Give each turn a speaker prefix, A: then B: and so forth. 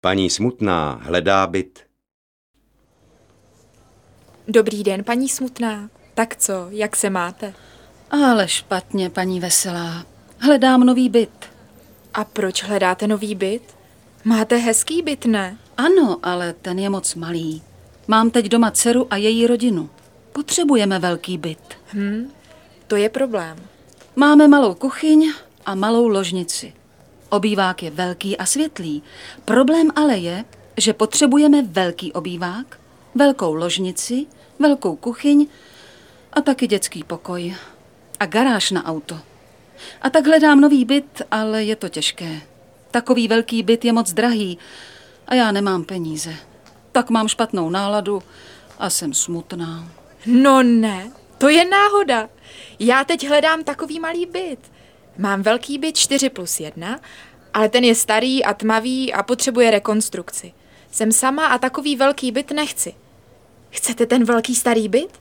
A: Paní Smutná hledá byt.
B: Dobrý den, paní Smutná. Tak co, jak se máte?
C: Ale špatně, paní Veselá. Hledám nový byt.
B: A proč hledáte nový byt? Máte hezký byt, ne?
C: Ano, ale ten je moc malý. Mám teď doma dceru a její rodinu. Potřebujeme velký byt.
B: To je problém.
C: Máme malou kuchyň a malou ložnici. Obývák je velký a světlý. Problém ale je, že potřebujeme velký obývák, velkou ložnici, velkou kuchyň a taky dětský pokoj. A garáž na auto. A tak hledám nový byt, ale je to těžké. Takový velký byt je moc drahý a já nemám peníze. Tak mám špatnou náladu a jsem smutná.
B: No ne, to je náhoda. Já teď hledám takový malý byt. Mám velký byt 4+1, ale ten je starý a tmavý a potřebuje rekonstrukci. Jsem sama a takový velký byt nechci. Chcete ten velký starý byt?